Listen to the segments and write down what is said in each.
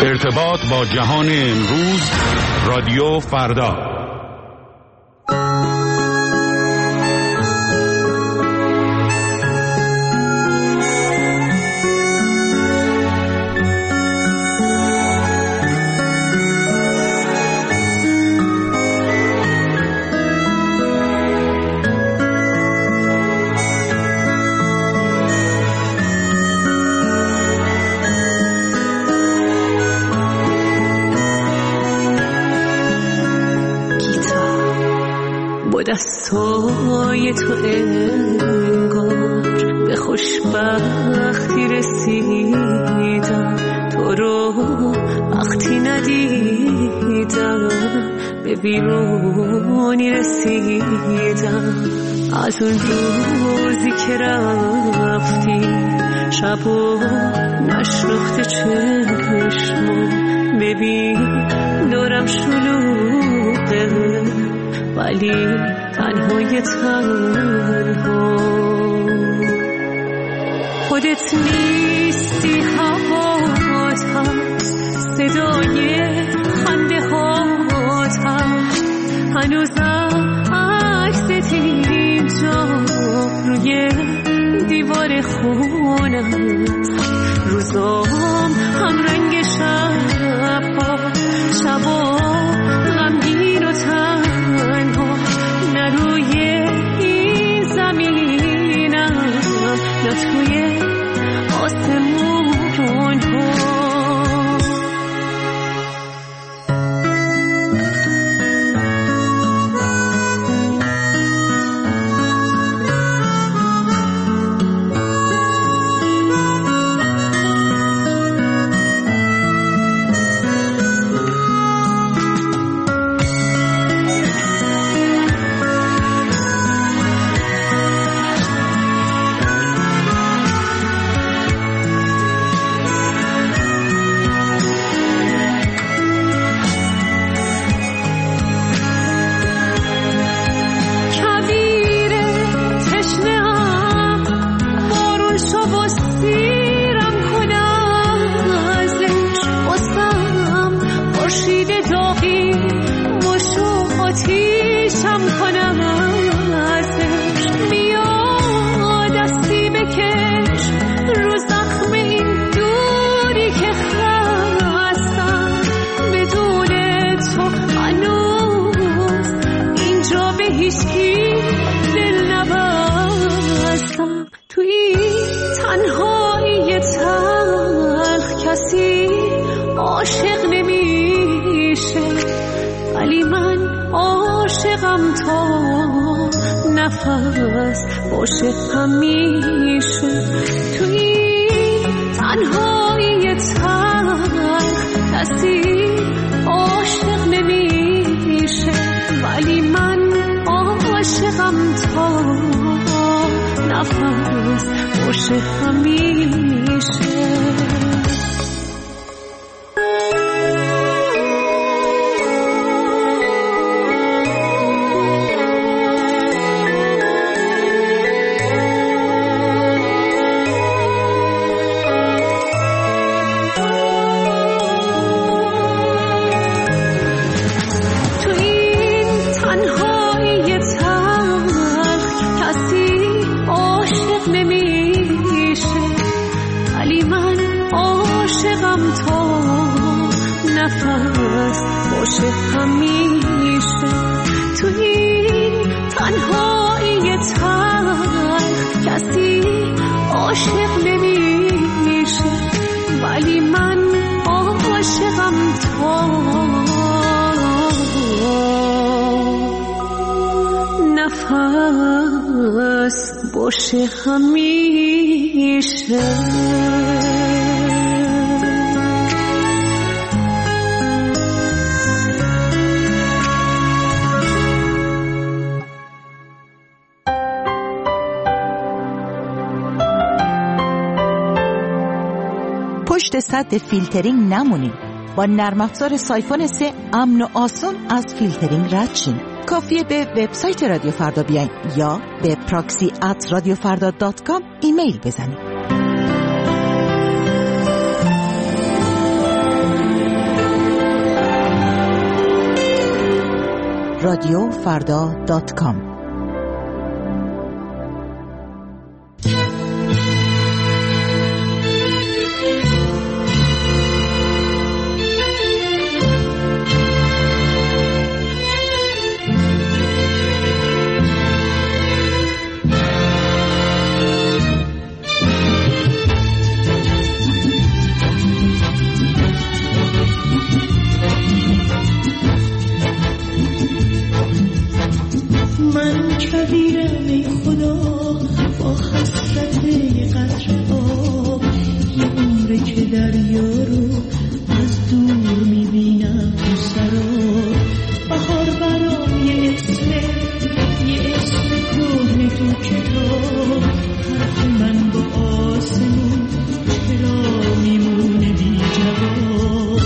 ارتباط با جهان امروز، رادیو فردا. دستای تو انگار به خوشبختی رسیدم، تو رو وقتی ندیدم به بیرونی رسیدم. از اون روزی که رفتی شب و نشناخته چشمو، ببین دورم شلوغه ولی تنهای تنها. خودت نیستی، هوات هست، صدای خنده هات هست، هنوزم عکست اینجا روی دیوار خونه هست. روزام هم رنگ شبها، شبا غمگین و تنها، نه روی این زمینم نه توی آسمون ها. عاشق نمیشه ولی من عاشقم تا نفس باشه همیشه. توی تنهایی تلخ کسی عاشق نمیشه ولی من عاشقم تا نفس باشه همیشه. باشه همیشه. پشت سد فیلترینگ نمونید. با نرم افزار سایفون 3 امن و آسون از فیلترینگ رد شین. کافیه به وبسایت رادیو فردا بیاین یا به proxy@radiofarda.com ایمیل بزنید. radiofrda.com. من کبیرم ای خدا با حسرت قطره آب، یه عمره که دریا رو از دور میبینم تو سراب. بهار برام یه اسم کهنه تو کتاب، حرف من با آسمون چرا میمونه بی جواب.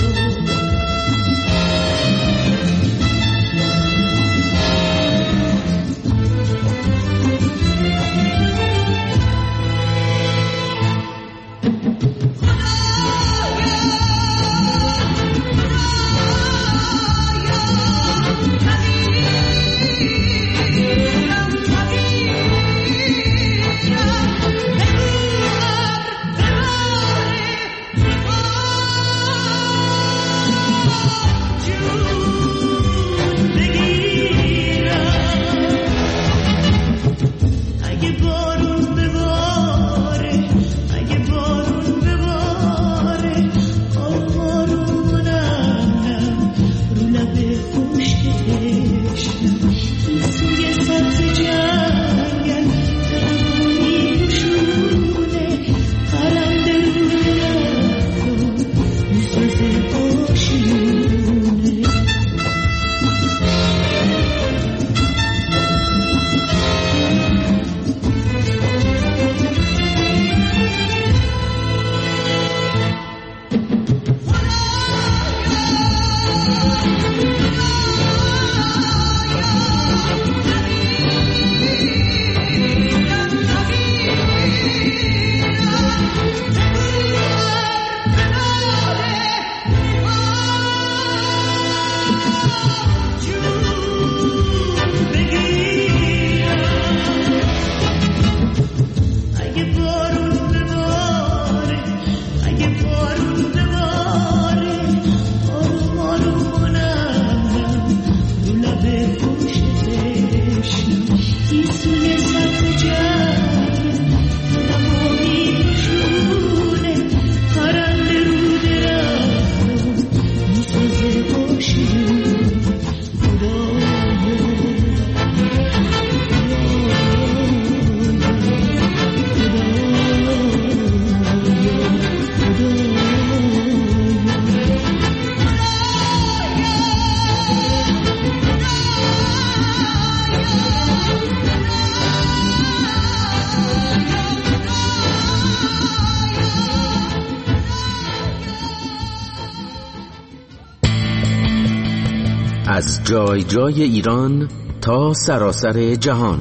از جای جای ایران تا سراسر جهان،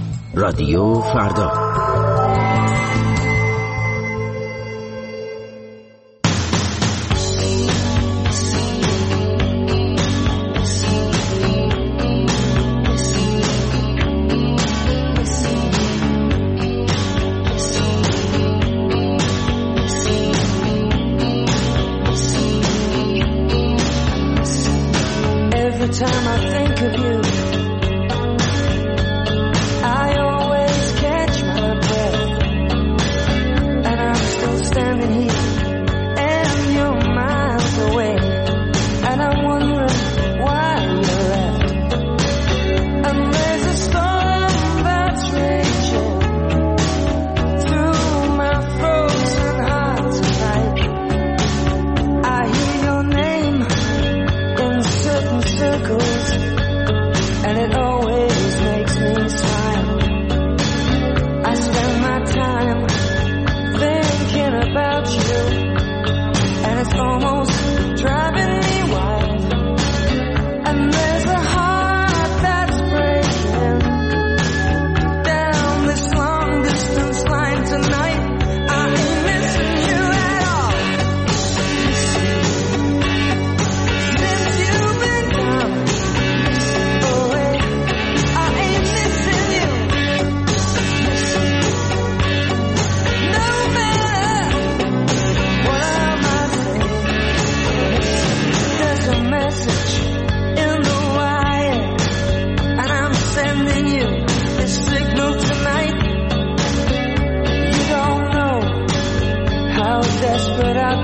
رادیو فردا. Every time I think of you, I always catch my breath, and I'm still standing here, and you're miles away, and I'm wondering why you left. And there's a storm that's raging through my frozen heart tonight. I hear your name in certain circles.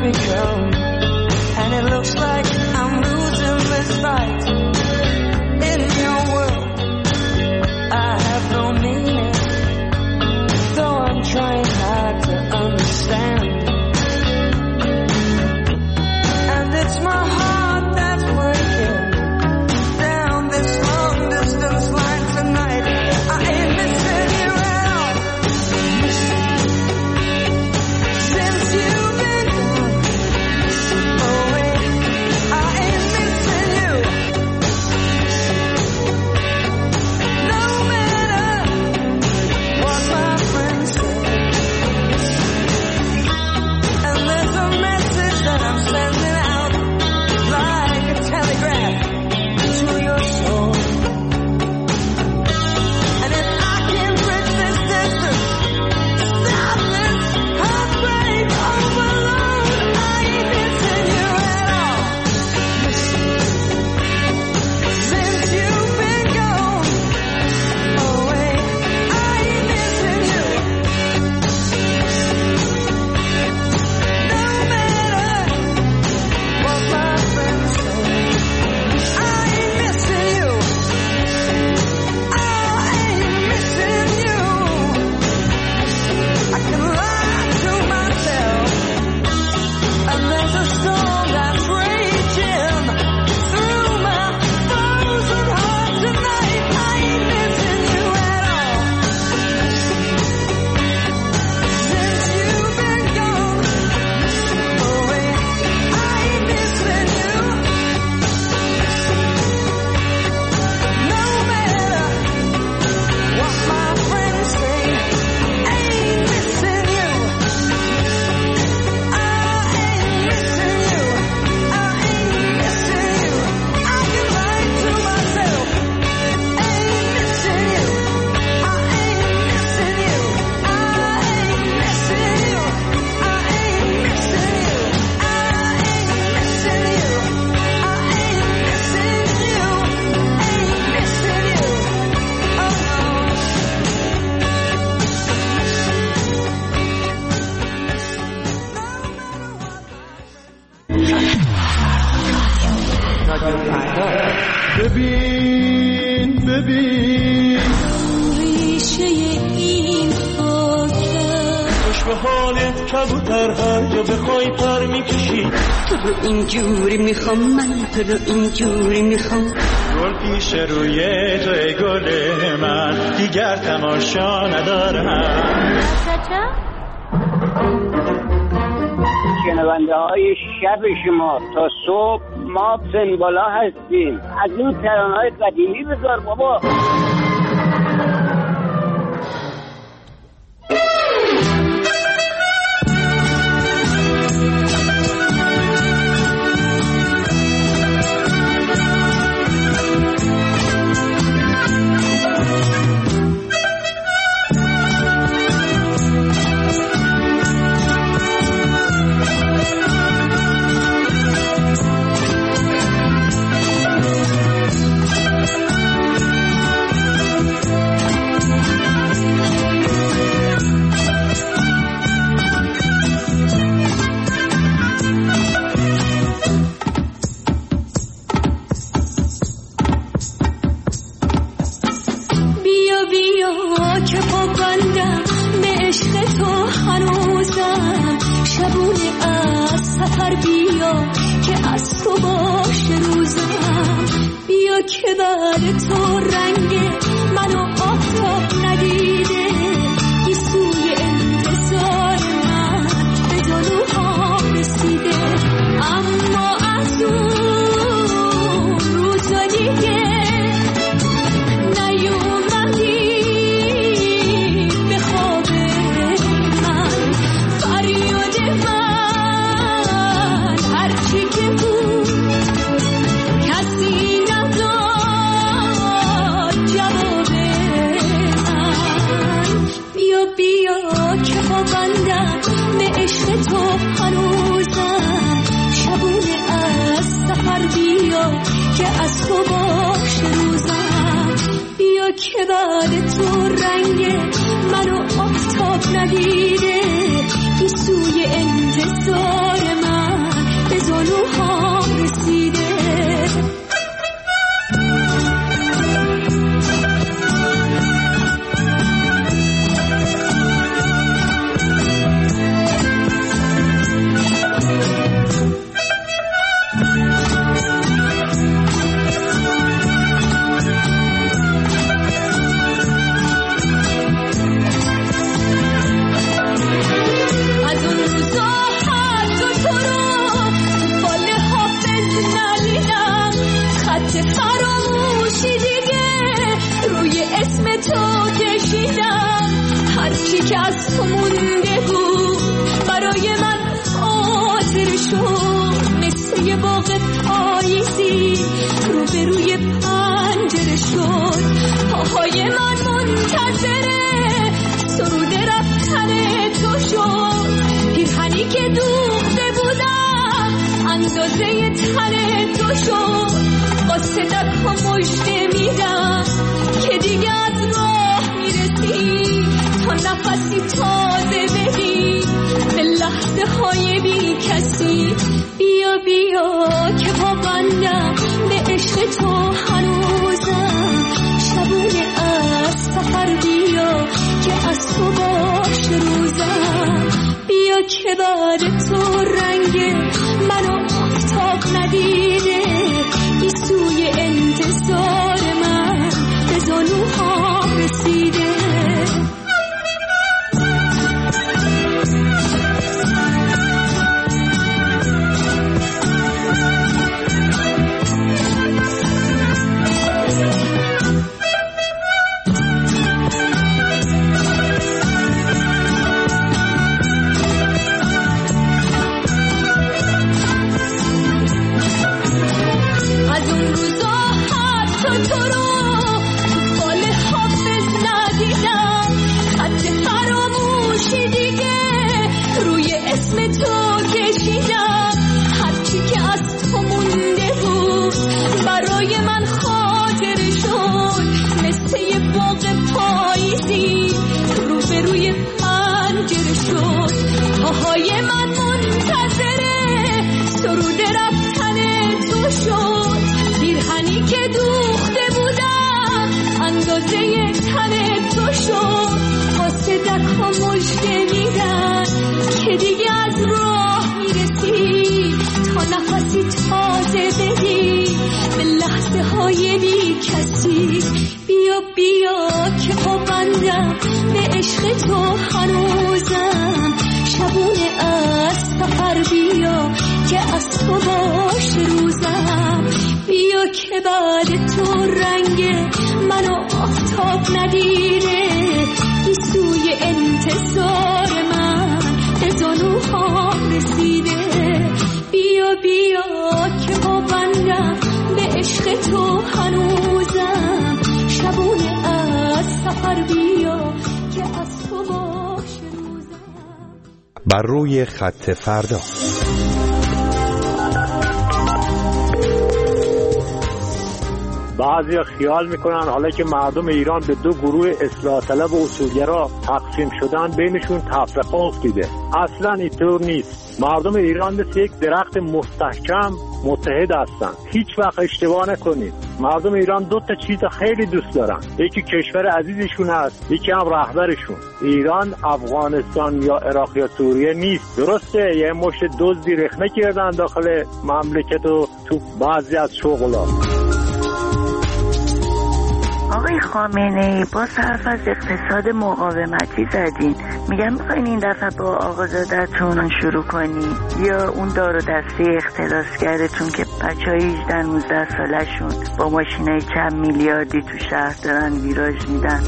become, and it looks like I'm losing this fight. In your world, I have no meaning, though I'm trying hard to understand. And it's my heart that's breaking down this long distance line tonight. I ain't missing you at all. Since you've been gone away, I ain't missing you. No matter what my friends say. And there's a message that I'm sending out like a telegraph to your soul. And if I can bridge this distance, stop this heartbreak overload, I ain't missing you at all. Since you've been gone away, I ain't missing you. No matter what my friends say, I ain't missing you. I ain't missing you. I can lie to myself, and there's a storm that's raging through my frozen heart tonight. I ain't missing you at all. Since you've been gone away, I ain't missing you. No matter what my friends say, I ain't missing you. I ain't missing you. I ain't missing you. I can lie to myself. Ain't missing you. I ain't missing you. I ain't missing you. I ain't missing you. I ain't missing you. I ain't missing you. Ain't missing you. Oh no. ببین ریشه این خاکم خوش به حالت کبوتر هر جا بخوای پر میکشی تو رو اینجوری میخوام من تو رو اینجوری میخوام گل پیش روی جای گل من دیگر تماشا ندارم شنونده های شب شما تا صبح ما سنبالا هستیم. از این ترانه‌های قدیمی بذار بابا. که بعد تو رنگ منو آفتاب ندیده تو سوی انتظار من باغ پاییزی روبروی پنجره شد. پاهای من منتظره سرود رفتن تو شد. پیرهنی که دوخته بودم اندازه تن تو شد. قاصدک ها مژده میدم که دیگه از راه میرسی تا نفسی تازه بدی به لحظه های بی کسی. بیا بیا که پابندم به عشق تو هنوزم. شبونه از سفر بیا که از تو باش روزم. بیا که بعد تو رنگ منو آفتاب ندیده. ایستوی انتظار من به زانوها رسیده. بر روی خط فردا. بعضیا خیال میکنن حالا که مردم ایران به دو گروه اصلاح طلب و اصولگرا تقسیم شدن بینشون تفرقه افتیده. اصلا اینطور نیست. مردم ایران مثل یک درخت مستحکم متحد هستن. هیچ وقت اشتباه نکنید. مردم ایران دو تا چیز خیلی دوست دارن. یکی کشور عزیزشون هست، یکی هم رهبرشون. ایران افغانستان یا عراق یا سوریه نیست. درسته یه مشت دزدی رخنه کردن داخل مملکت و تو بعضی از شغلات. آقای خامنه‌ای با حرف از اقتصاد مقاومتی زدین. میگم میخواین این دفعه با آقازاده‌تون شروع کنی یا اون دار و دسته اختلاسگرتون که بچه‌های 18-19 سالشون با ماشینای چند میلیاردی تو شهر دارن ویراژ میدن.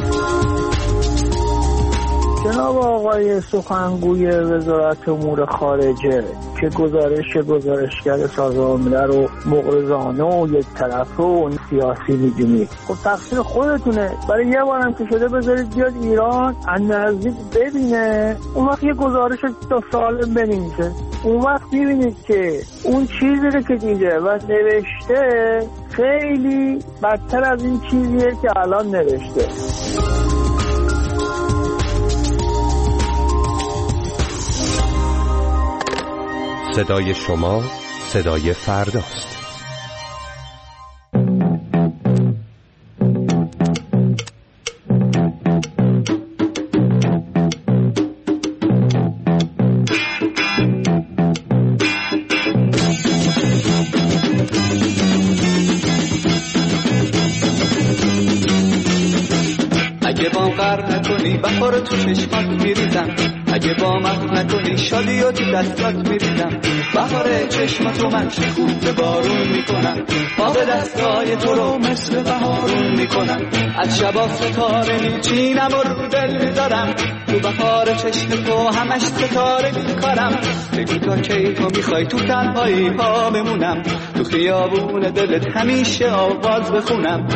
جناب آقای سخنگوی وزارت امور خارجه که گزارشگر سازمان ملل رو مغرضانه و یک طرفه و سیاسی می‌دونید. خب تقصیر خودتونه. برای یه بارم که شده بذارید بیاد ایران از نزدیک ببینه، اون وقت یه گزارش تا سالم بنویسه. اون وقت می‌بینید که اون چیزی رو که دیده و نوشته خیلی بدتر از این چیزیه که الان نوشته. صدای شما صدای فرداست. اگه با غر نکنی بخار تو چشمات میریزم، اگه با من نکنی شادی و تو دستات میریزم. بهار چشماتو من شکوفه بارون میکنم، آب دستای تو رو مثل بهارون میکنم. از شبا ستاره میچینم و رو دل میذارم، تو بهار چشم تو همش ستاره میکارم. بگو تا کی تو میخوای تو تنهایی ها بمونم، تو خیابون دلت همیشه آواز بخونم.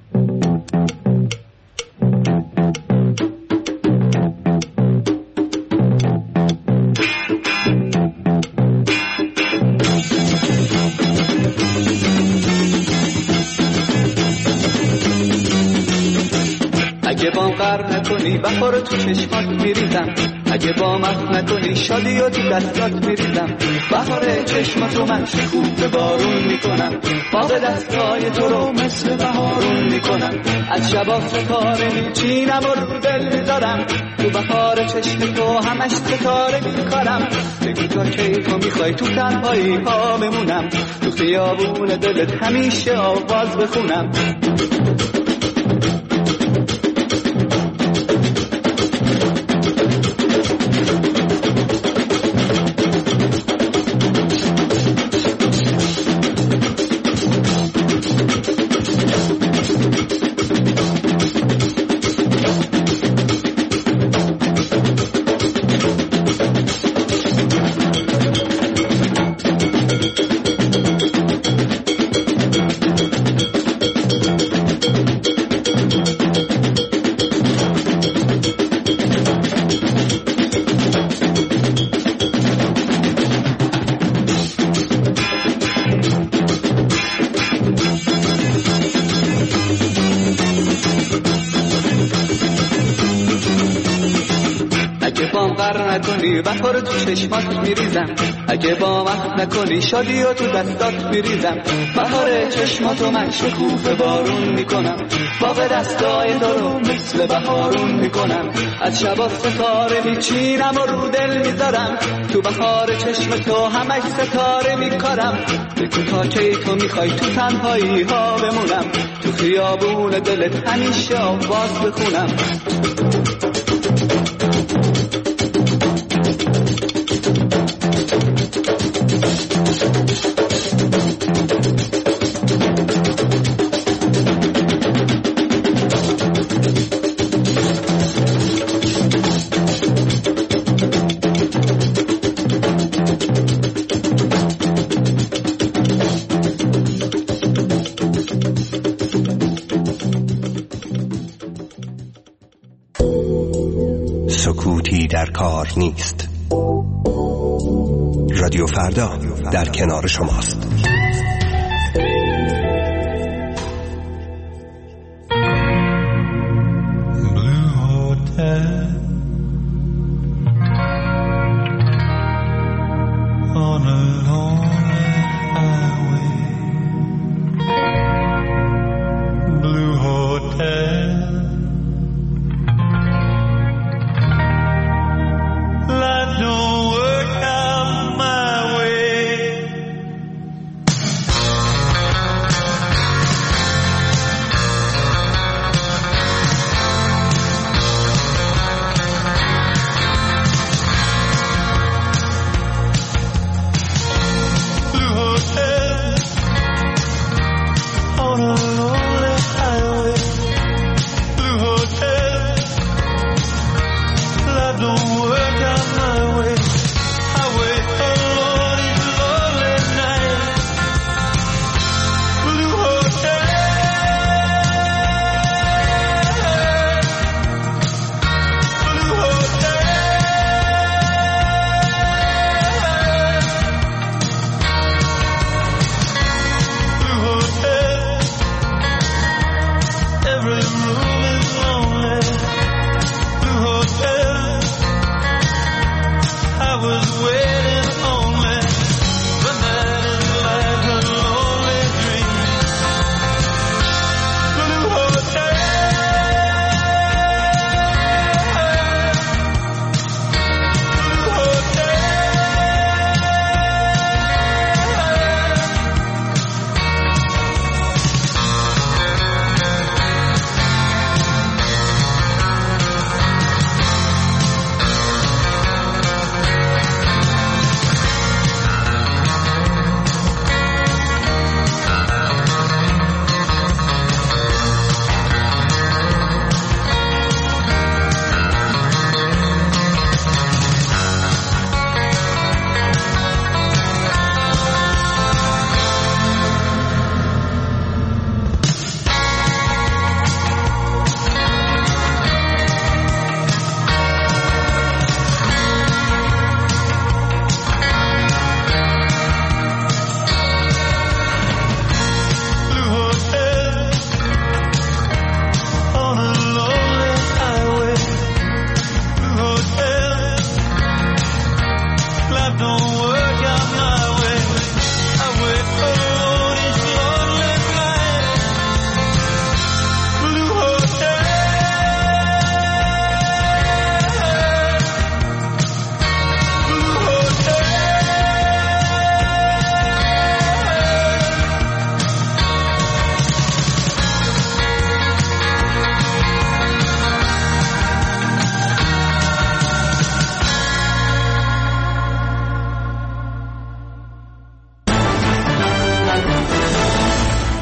اگه بام غرق نکنی بهار تو چشمات میریزم، اگه بام عفو نکنی شادی و تو دستات میریزم. بهار چشماتو من شکوفه بارون میکنم، باغ دستای تو رو مثل بهارون میکنم. از شبا ستاره میچینم و رو دل میذارم، تو بهار چشم تو همش ستاره میکارم. بگو تا کی تو میخوای تو تنهایی ها بمونم، تو خیابون دلت همیشه آواز بخونم. بهار تو چشمات میریزم، اگه با من نکنی شادی و تو دستات میریزم. بهار چشماتو من شکوفه بارون میکنم، باغ دستای تو رو مثل بهارون میکنم. از شبا ستاره میچینم و رو دل میذارم، تو بهار چشم تو همش ستاره میکارم. بگو تا کی تو میخوای تو تنهایی ها بمونم، تو خیابون دلت همیشه آواز بخونم. سکوتی در کار نیست. رادیو فردا در کنار شماست.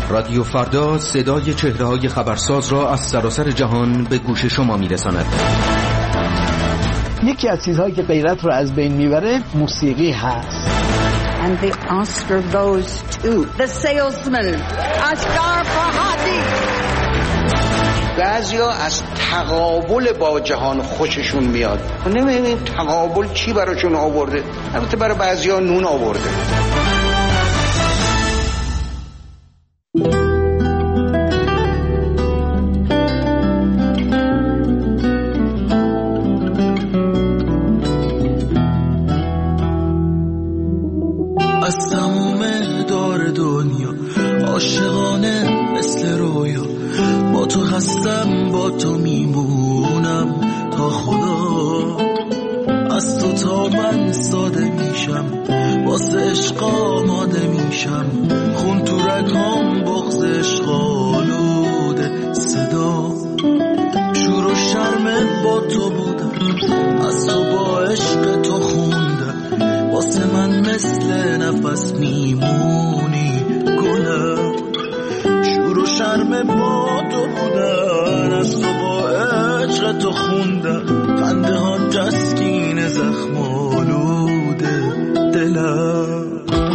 رادیو فردا صدای چهره‌های خبرساز را از سراسر جهان به گوش شما می‌رساند. یکی از چیزهایی که غیرت رو از بین میبره موسیقی هست. And the Oscar goes to the salesman, Asghar Farhadi. بعضیا از تقابل با جهان خوششون میاد. نمی‌دونیم تقابل چی براشون آورده. البته برای بعضیا نون آورده. از تموم دار دنیا عاشقانه مثل رویا، با تو هستم با تو میمونم تا خدا. از تو تا من ساده میشم، واسه عشق آماده میشم، خون تو رگام بغض عشق آلوده صدا. شور و شرم با تو بودم، از تو با عشق تو خوندم، واسه من مثل نفس میمونی گلم. شور و شرم با تو بودن، از تو با عشق تو خوندم، خنده ها تسکین زخم آلوده دلم.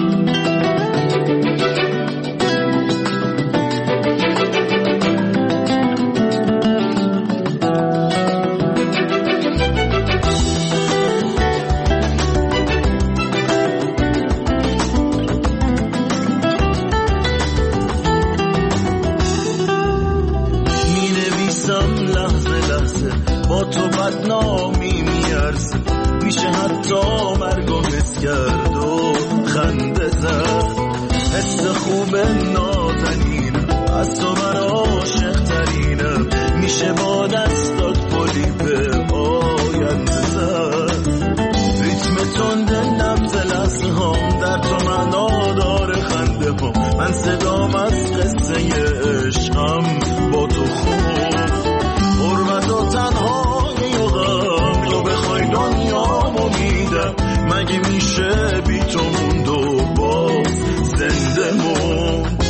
با تو بدنامی میارزه، میشه حتی مرگو حس کرد و خنده زد. حس خوب نازنینم، از تو من عاشق ترینم، میشه با دستات پلی به آینده زد. ریتم تند نبض لحظه هم در تو معنا داره خنده هم، من صدام از قصه عشقم با تو خون. حرمت و تنهایی و غم، تو بخوای دنیامو میدم، مگه میشه بی تو موند و باز زنده موند.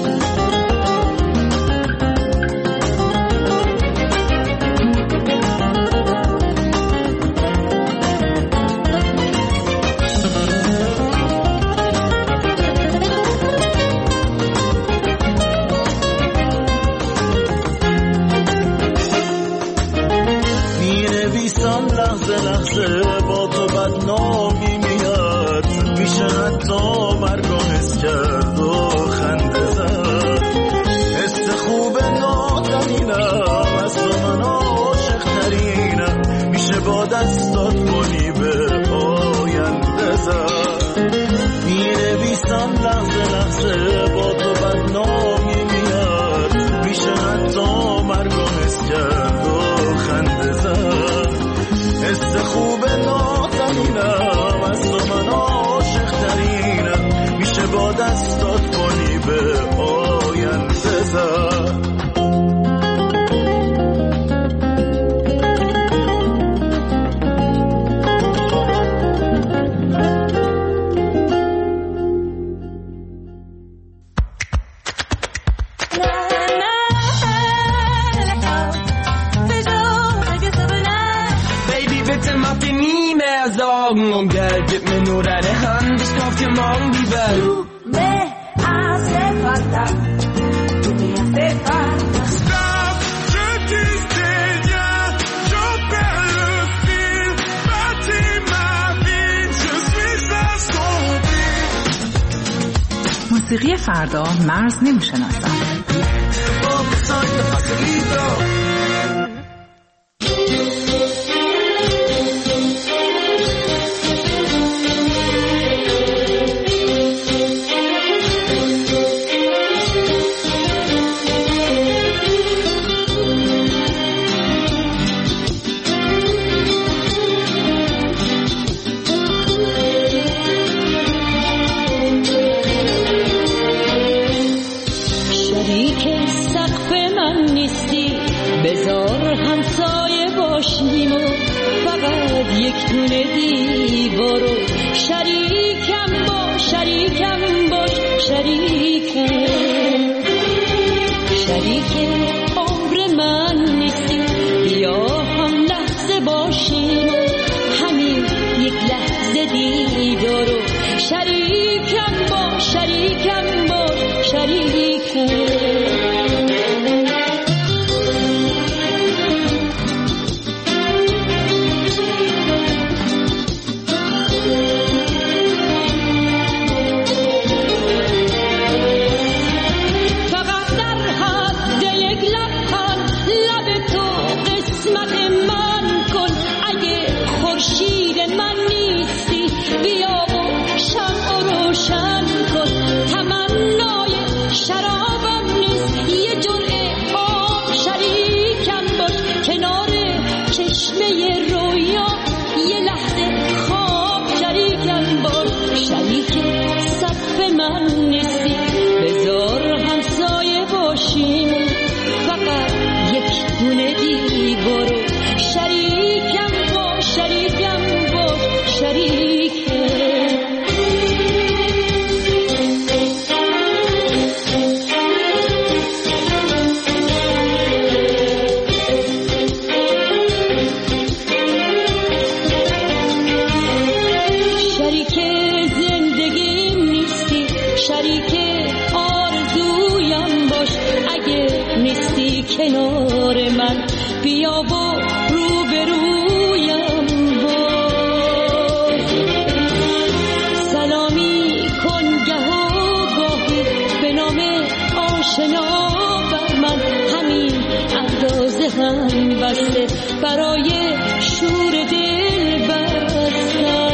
لحظه با تو بدنامی میاد، میشه حتی مرگو حس کرد و خنده زد. حس خوب نازنینم، از تو من عاشق ترینم، میشه با دستات گلی به آینده زد. مینویسم لحظه با تو بدنامی میاد، میشه حتی مرگو حس کرد و خنده زد. حس خوب نازنینم، از تو من عاشق ترینم، میشه با دستات گلی به آینده زد. Und Geld, gib mir nur deine Hand, ich kauf dir morgen die Welt. Tu me haces falta, tu me haces falta. Stop, je disais rien, j'en perds le fil, bâtis ma vie, je suis assombri. موسیقی فردا مرز نمیشناسد. یک دونه دیوارو شریکم باش شریکم شریک عمر من نیستی، بیا هم لحظه باشیم، همین یک لحظه دیدارو شریکم با شریکم با شریکم. کنار من بیا و روبرویم باش، سلامی کن گه و گاهی به نام آشنا بر من، همین اندازه هم بسته برای شور دل بستن.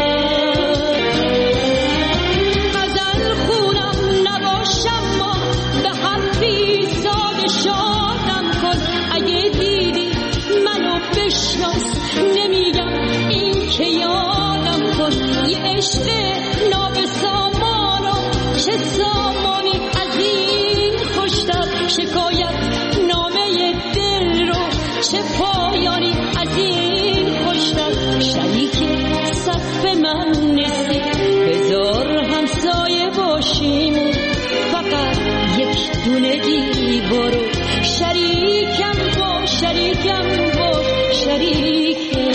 غزل خونم نباشم ما به حرفی ساده شادم کن، اگه دیدی منو بشناس نمیگم این که یادم کن، یه عشق نابسامانم چه سامانی از این خوشتر، شکایت نامه دل رو چه پایانی از این خوشتر. شریک صف من نیستی بذار همسایه باشیم، فقط یک دونه دیوارو شریکم با شریکم با شریکم.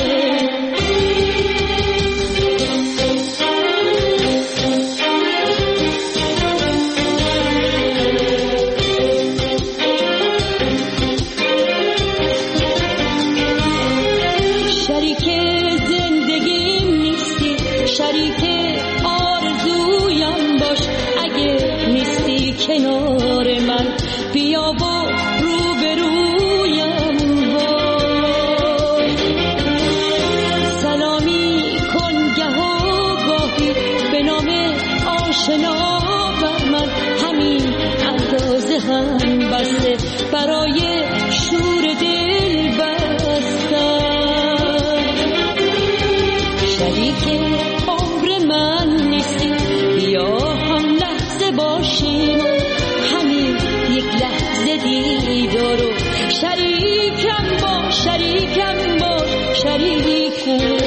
کنار من بیا و روبرویم باش، سلامی کن گه و گاهی به نام آشنا بر من، همین اندازه هم بسته برای شور دل بستن. شریک عمر من نیستی بیا هم لحظه باشیم، یک لحظه دیدارو شریکم با شریکم با شریکم.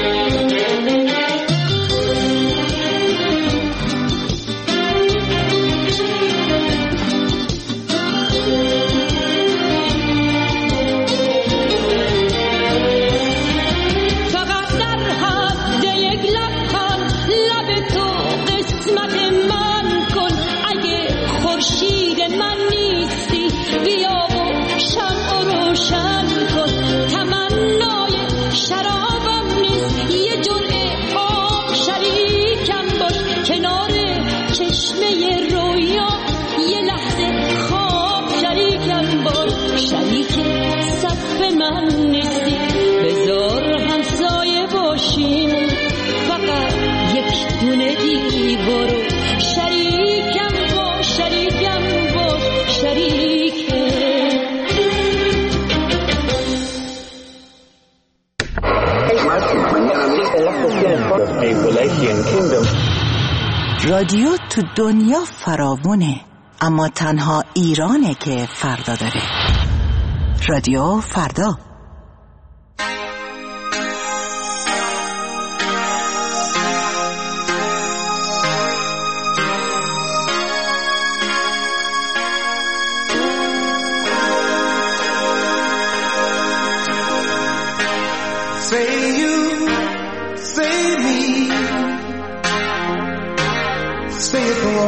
فقط در حد یک لبخند لب تو قسمت من کن، اگه خورشید من نیستی بیا و شمع روشن کن، تمنای شرابم نیست یه جرعه آب شریکم باش، کنار چشمه رویا یه لحظه خواب شریکم باش. شریک صف من نیستی بذار همسایه باشیم، فقط یک دونه دیوارو شریکم با شریکم با شریکم. رادیو تو دنیا فراوونه، اما تنها ایرانه که فردا داره. رادیو فردا.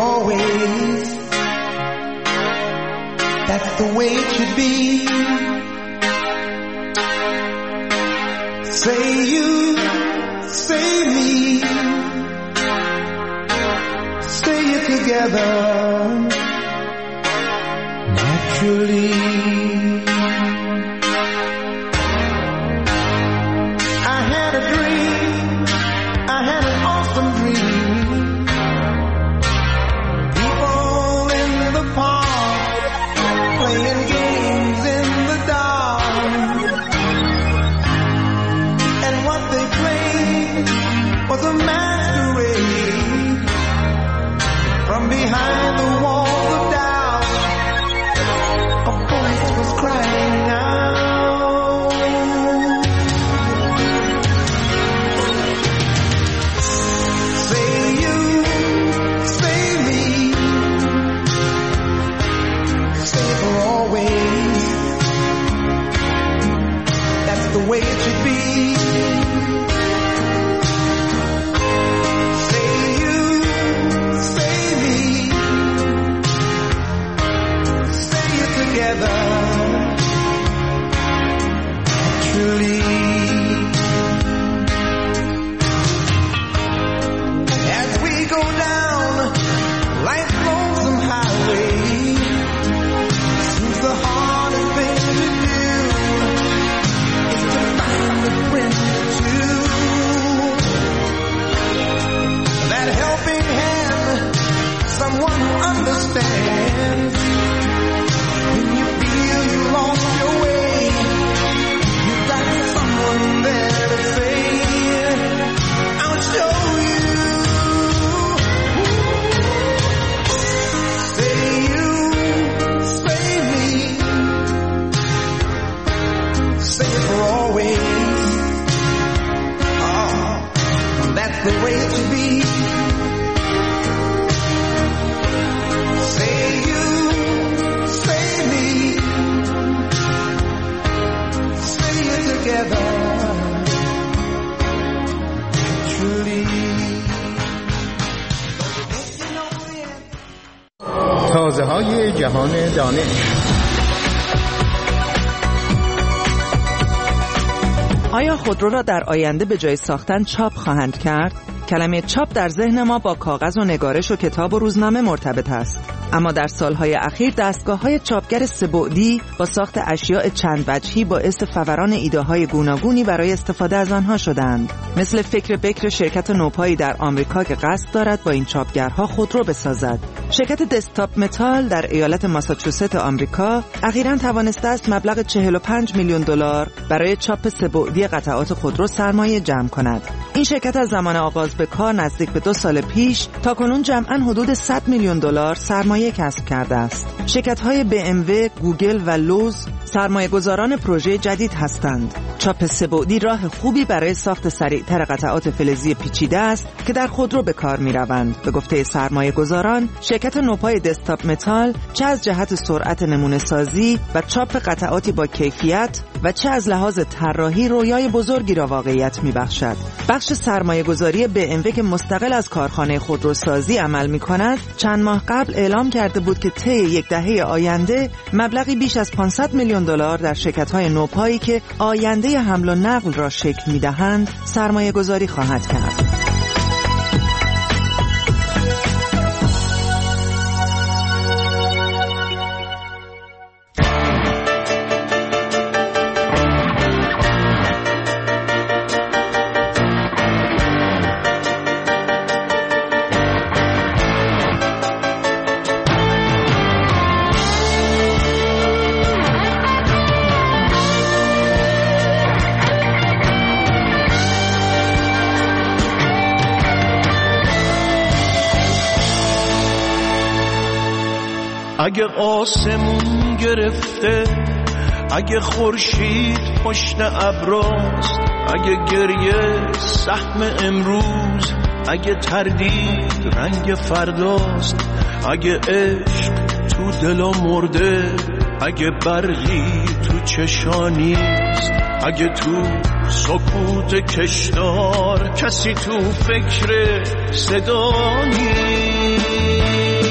always. That's the way it should be. Say you, say me, say it together naturally. I had a dream, I had an awesome dream. People in the park playing games in the dark, and what they played was a masquerade. From behind the walls of doubt, a voice was crying out. Say you, say me, say for always. That's the way it should be. Say you, say me, say it together naturally. As we go down life's lonesome highway, seems the hardest thing to do is to find a friend or two. That helping hand, someone who understands. When you feel you lost your way, you've got someone there to say, I'll show you. Say you, say me, say it for always. Oh, that's the way it should be. Say you, say me, say it together naturally. تازه‌های جهان دانش. آیا خودرو را در آینده به جای ساختن چاپ خواهند کرد؟ کلمه چاپ در ذهن ما با کاغذ و نگارش و کتاب و روزنامه مرتبط است. اما در سالهای اخیر دستگاه‌های چاپگر سه‌بعدی با ساخت اشیاء چند وجهی باعث فوران ایده‌های گوناگونی برای استفاده از آنها شدند. مثل فکر بکر شرکت نوپایی در آمریکا که قصد دارد با این چاپگرها خودرو بسازد. شرکت دسکتاپ متال در ایالت ماساچوست آمریکا اخیراً توانسته است مبلغ 45 میلیون دلار برای چاپ سه‌بعدی قطعات خودرو سرمایه جمع کند. این شرکت از زمان آغاز به کار نزدیک به 2 سال پیش تاکنون جمعاً حدود 100 میلیون دلار سرمایه کسب کرده است. شرکت‌های BMW، گوگل و لوز سرمایه‌گذاران پروژه جدید هستند. چاپ سه‌بعدی راه خوبی برای ساخت سریعتر قطعات فلزی پیچیده است که در خودرو به کار می‌روند. به گفته سرمایه‌گذاران، شرکت نوپای دسکتاپ متال چه از جهت سرعت نمونه‌سازی و چاپ قطعاتی با کیفیت و چه از لحاظ طراحی رویای بزرگی را واقعیت می‌بخشد. بخش سرمایه‌گذاری BMW که مستقل از کارخانه خودروسازی عمل می‌کند، چند ماه قبل اعلام کرده بود که طی یک دهه آینده مبلغی بیش از 500 میلیون دلار در شرکت‌های نوپایی که آینده حمل و نقل را شکل می‌دهند سرمایه‌گذاری خواهد کرد. اگه آسمون گرفته، اگه خورشید پشت ابراست، اگه گریه سهم امروز، اگه تردید رنگ فرداست، اگه عشق تو دلا مرده، اگه برقی تو چشانیست، اگه تو سکوت کشدار کسی تو فکر صدا نیست.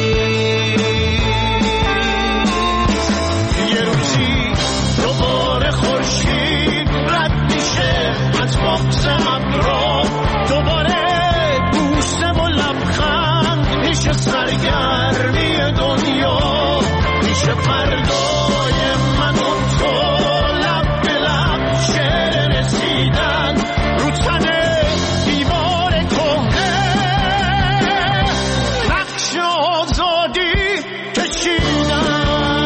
میشه فردای من و تو لب به لب شعر رسیدن رو تن دیوار کهنه نقش آزادی کشیدن.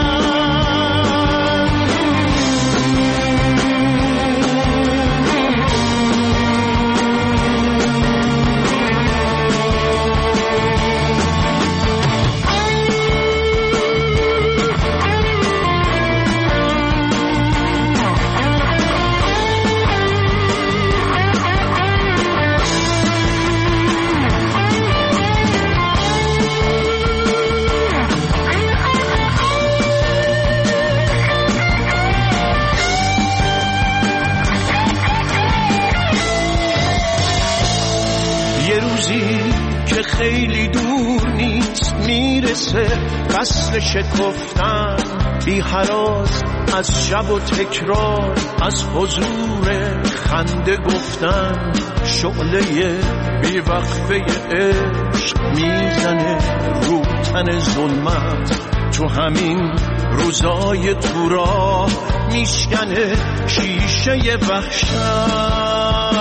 که خیلی دور نیست میرسه فصل شکفتن بی هراس از شب و تکرار از حضور خنده گفتن شعله بی وقفه عشق میزنه رو تن ظلمت تو همین روزای تو راه میشکنه شیشه وحشت.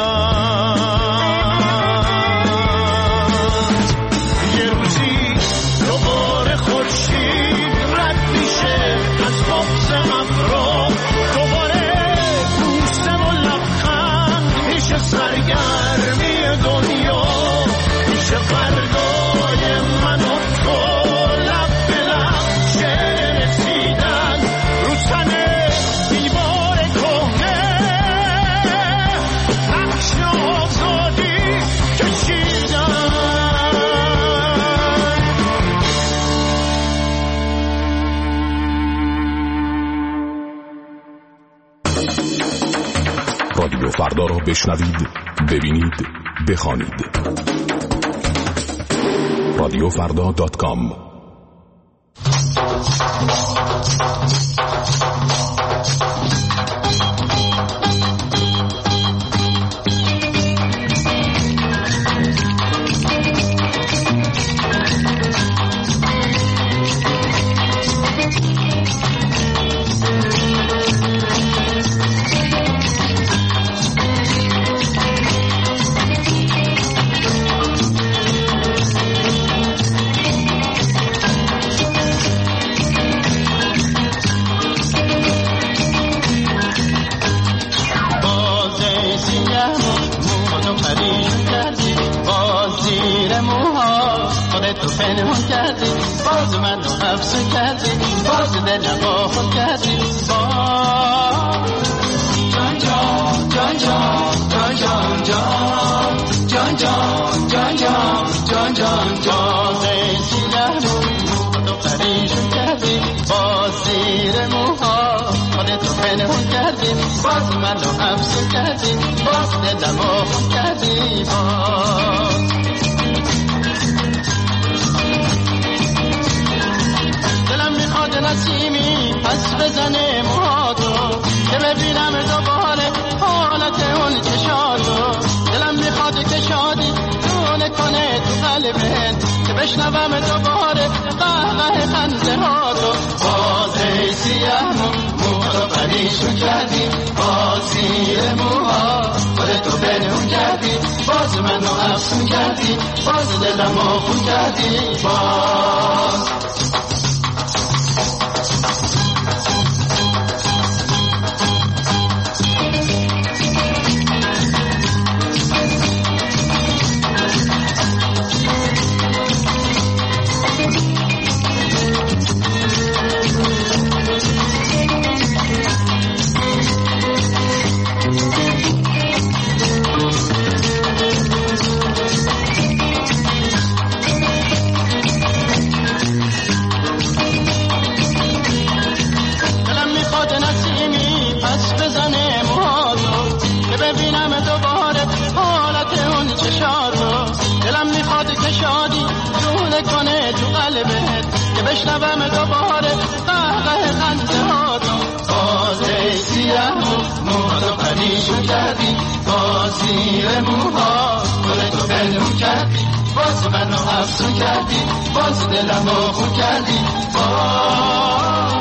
سرگرمی دنیا میشه فردای من و تو لب به لب شعر رسیدن رو تن دیوار کهنه نقش آزادی کشیدن. رادیو فردا را بشنوید، ببینید، بخوانید. رادیوفردا.com. دلم میخواد نسیمی پس بزنه موهاتو که ببینم دوباره حالت اون چشاتو. دلم میخواد که شادی دونه کنه تو قلبت که بشنوم دوباره قهقه خنده هاتو. باز ای سیاه موهاتو پریشون کردی، باز زیر موها خودتو بنون کردی، باز منو افسون کردی، باز دلم آخون کردی. باز بشنوم دوباره قهقه خنده هاتو. باز ای سیاه موهاتو پریشون کردی، باز زیر موها خودتو بنون کردی، باز منو افسون کردی، باز دلم آخون کردی. باز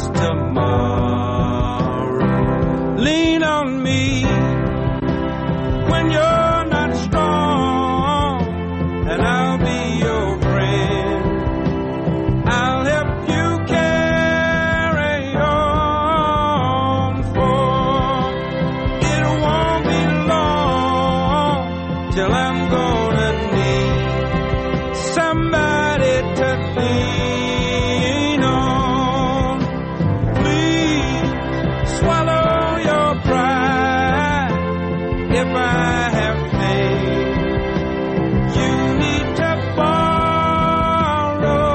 is tomorrow. Lean on me when you're not strong, and I'll be your friend. I'll help you carry on, for it won't be long till I'm gonna need somebody to lean on. Please swallow your pride if I have faith. You need to borrow,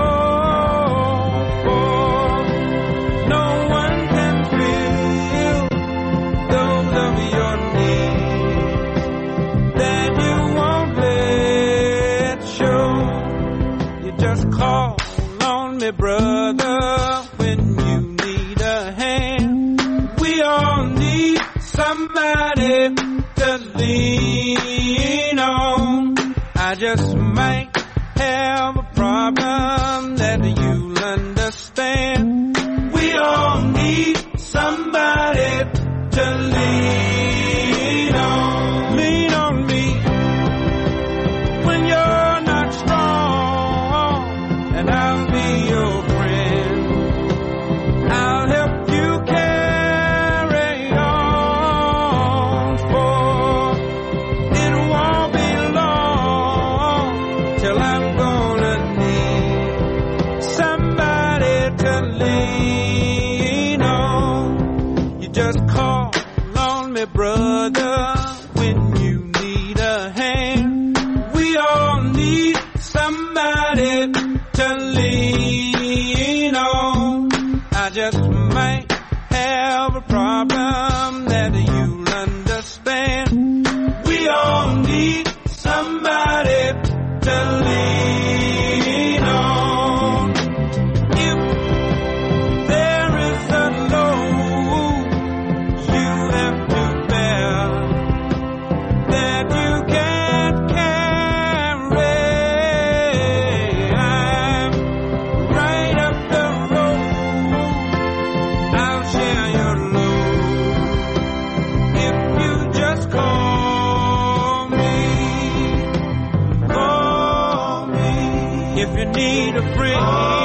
for no one can fill those of your needs that you won't let show. You just call on me, brother, when you need a hand. We all need somebody to lean on. I just might have a problem that you'll understand. We all need somebody to lean on. Lean on me when you're not strong, and I'll be your friend. I'll help you carry on, for it won't be long till I'm gonna need somebody to lean on. You just call on me, brother, when you need a hand. We all need somebody to lean on. I just might have a problem that you'll understand. We all need somebody to lean on. If there is a load you have to bear that you can't carry, I'm right up the road. I'll share your load if you just call me. Call me if you need a friend.